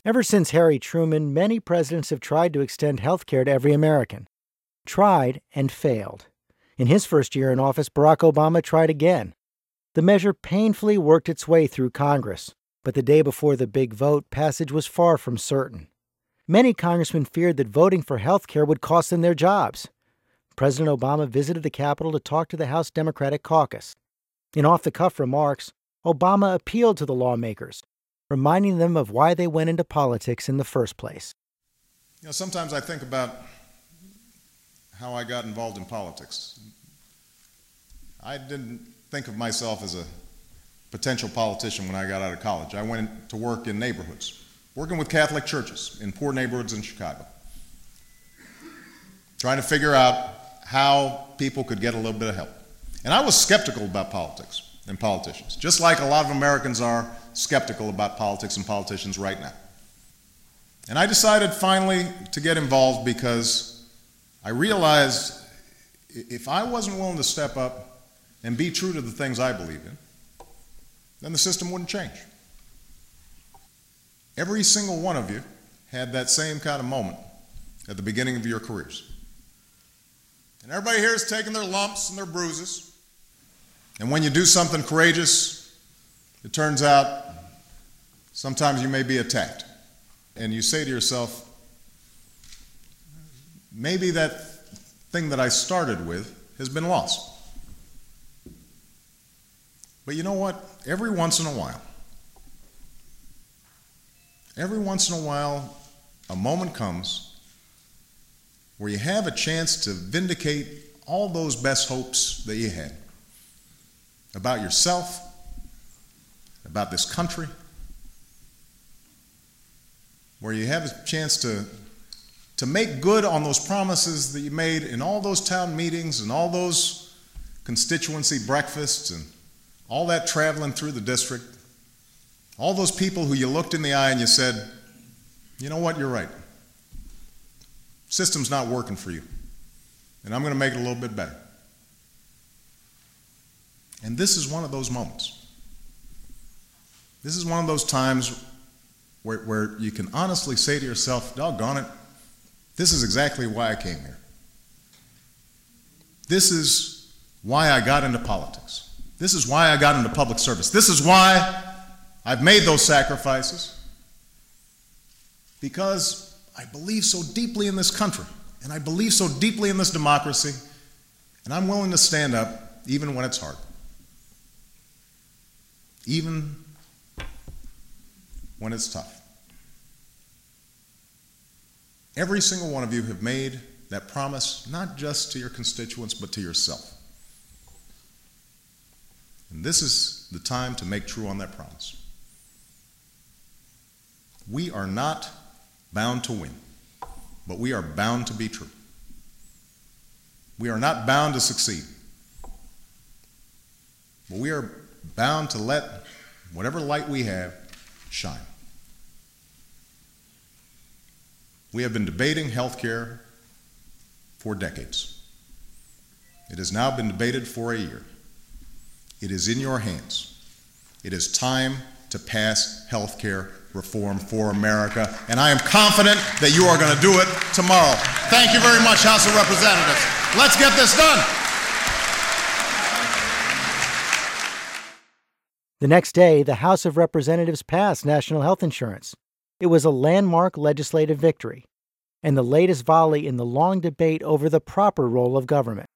Ever since Harry Truman, many presidents have tried to extend health care to every American. Tried and failed. In his first year in office, Barack Obama tried again. The measure painfully worked its way through Congress, but the day before the big vote, passage was far from certain. Many congressmen feared that voting for health care would cost them their jobs. President Obama visited the Capitol to talk to the House Democratic caucus. In off-the-cuff remarks, Obama appealed to the lawmakers, reminding them of why they went into politics in the first place. Sometimes I think about how I got involved in politics. I didn't think of myself as a potential politician when I got out of college. I went to work in neighborhoods, working with Catholic churches in poor neighborhoods in Chicago, trying to figure out how people could get a little bit of help. And I was skeptical about politics and politicians, just like a lot of Americans are skeptical about politics and politicians right now. And I decided finally to get involved because I realized if I wasn't willing to step up and be true to the things I believe in, then the system wouldn't change. Every single one of you had that same kind of moment at the beginning of your careers. And everybody here is taking their lumps and their bruises. And when you do something courageous, it turns out sometimes you may be attacked. And you say to yourself, maybe that thing that I started with has been lost. But you know what? Every once in a while, a moment comes where you have a chance to vindicate all those best hopes that you had about yourself, about this country, where you have a chance to make good on those promises that you made in all those town meetings and all those constituency breakfasts and all that traveling through the district, all those people who you looked in the eye and you said, you know what, you're right. System's not working for you, and I'm going to make it a little bit better. And this is one of those moments. This is one of those times where you can honestly say to yourself, doggone it, this is exactly why I came here. This is why I got into politics. This is why I got into public service. This is why I've made those sacrifices. Because I believe so deeply in this country, and I believe so deeply in this democracy, and I'm willing to stand up even when it's hard. Even when it's tough. Every single one of you have made that promise, not just to your constituents, but to yourself. And this is the time to make true on that promise. We are not bound to win, but we are bound to be true. We are not bound to succeed, but we are bound to let whatever light we have shine. We have been debating health care for decades. It has now been debated for a year. It is in your hands. It is time to pass health care reform for America, and I am confident that you are going to do it tomorrow. Thank you very much, House of Representatives. Let's get this done. The next day, the House of Representatives passed national health insurance. It was a landmark legislative victory, and the latest volley in the long debate over the proper role of government.